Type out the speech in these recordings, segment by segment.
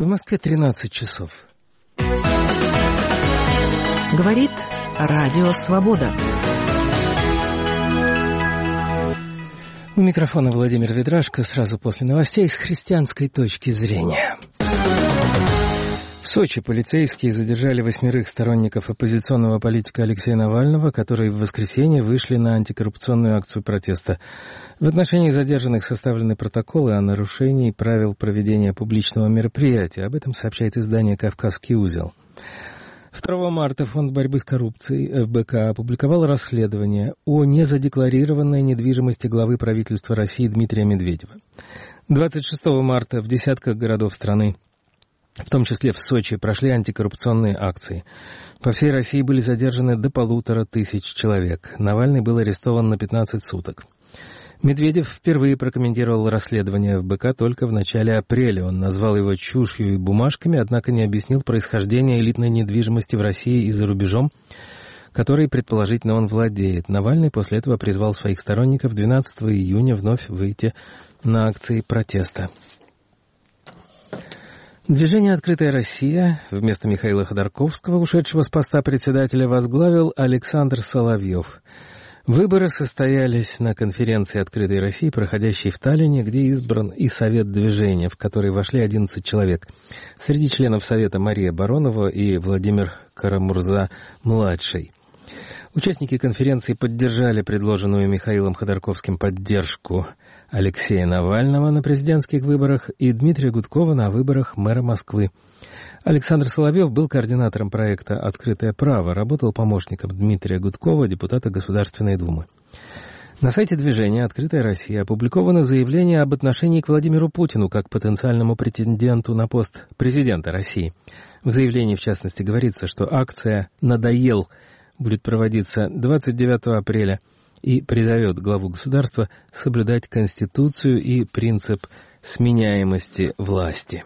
В Москве 13 часов. Говорит Радио Свобода. У микрофона Владимир Ведрашко. Сразу после новостей с христианской точки зрения. В Сочи полицейские задержали 8 сторонников оппозиционного политика Алексея Навального, которые в воскресенье вышли на антикоррупционную акцию протеста. В отношении задержанных составлены протоколы о нарушении правил проведения публичного мероприятия. Об этом сообщает издание «Кавказский узел». 2 марта Фонд борьбы с коррупцией ФБК опубликовал расследование о незадекларированной недвижимости главы правительства России Дмитрия Медведева. 26 марта в десятках городов страны, в том числе в Сочи, прошли антикоррупционные акции. По всей России были задержаны до 1500 человек. Навальный был арестован на 15 суток. Медведев впервые прокомментировал расследование ФБК только в начале апреля. Он назвал его чушью и бумажками, однако не объяснил происхождение элитной недвижимости в России и за рубежом, которой, предположительно, он владеет. Навальный после этого призвал своих сторонников 12 июня вновь выйти на акции протеста. Движение «Открытая Россия» вместо Михаила Ходорковского, ушедшего с поста председателя, возглавил Александр Соловьев. Выборы состоялись на конференции «Открытой России», проходящей в Таллине, где избран и совет движения, в который вошли 11 человек. Среди членов совета Мария Баронова и Владимир Карамурза-младший. Участники конференции поддержали предложенную Михаилом Ходорковским поддержку Алексея Навального на президентских выборах и Дмитрия Гудкова на выборах мэра Москвы. Александр Соловьев был координатором проекта «Открытое право», работал помощником Дмитрия Гудкова, депутата Государственной Думы. На сайте движения «Открытая Россия» опубликовано заявление об отношении к Владимиру Путину как потенциальному претенденту на пост президента России. В заявлении, в частности, говорится, что акция «Надоел» будет проводиться 29 апреля и призовет главу государства соблюдать Конституцию и принцип сменяемости власти.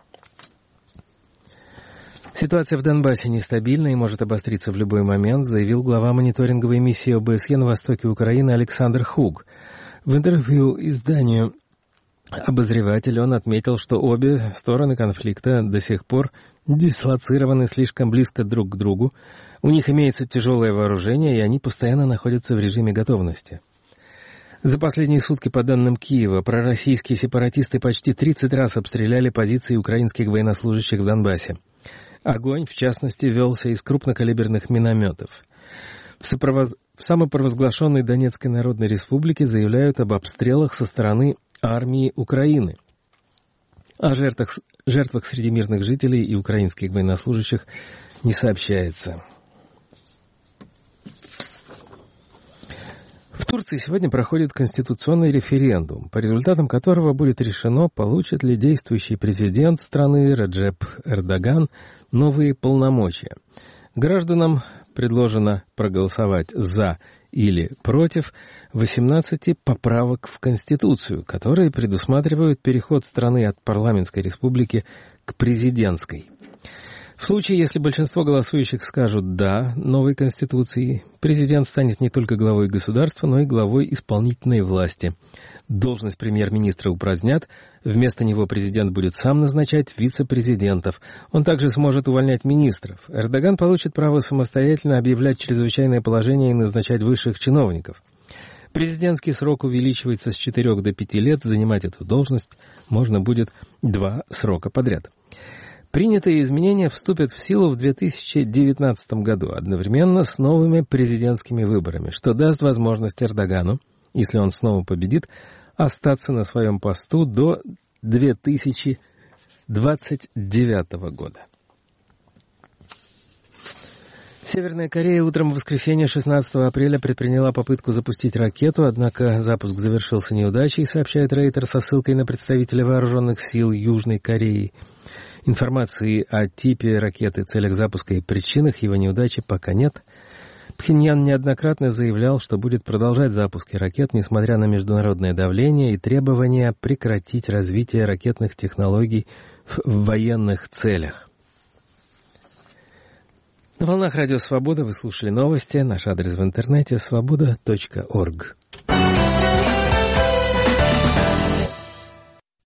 Ситуация в Донбассе нестабильна и может обостриться в любой момент, заявил глава мониторинговой миссии ОБСЕ на востоке Украины Александр Хуг. В интервью изданию «Обозреватель» он отметил, что обе стороны конфликта до сих пор дислоцированы слишком близко друг к другу, у них имеется тяжелое вооружение, и они постоянно находятся в режиме готовности. За последние сутки, по данным Киева, пророссийские сепаратисты почти 30 раз обстреляли позиции украинских военнослужащих в Донбассе. Огонь, в частности, велся из крупнокалиберных минометов. В самопровозглашенной Донецкой Народной Республике заявляют об обстрелах со стороны армии Украины. О жертвах среди мирных жителей и украинских военнослужащих не сообщается. В Турции сегодня проходит конституционный референдум, по результатам которого будет решено, получит ли действующий президент страны Реджеп Эрдоган новые полномочия. Гражданам предложено проголосовать «за» или «против» 18 поправок в Конституцию, которые предусматривают переход страны от парламентской республики к президентской. В случае, если большинство голосующих скажут «да» новой Конституции, президент станет не только главой государства, но и главой исполнительной власти. Должность премьер-министра упразднят, вместо него президент будет сам назначать вице-президентов. Он также сможет увольнять министров. Эрдоган получит право самостоятельно объявлять чрезвычайное положение и назначать высших чиновников. Президентский срок увеличивается с 4 до 5 лет, занимать эту должность можно будет 2 срока подряд. Принятые изменения вступят в силу в 2019 году, одновременно с новыми президентскими выборами, что даст возможность Эрдогану, если он снова победит, остаться на своем посту до 2029 года. Северная Корея утром в воскресенье 16 апреля предприняла попытку запустить ракету, однако запуск завершился неудачей, сообщает Рейтер со ссылкой на представителя вооруженных сил Южной Кореи. Информации о типе ракеты, целях запуска и причинах его неудачи пока нет. Пхеньян неоднократно заявлял, что будет продолжать запуски ракет, несмотря на международное давление и требования прекратить развитие ракетных технологий в военных целях. На волнах Радио Свобода вы слушали новости. Наш адрес в интернете — свобода.орг.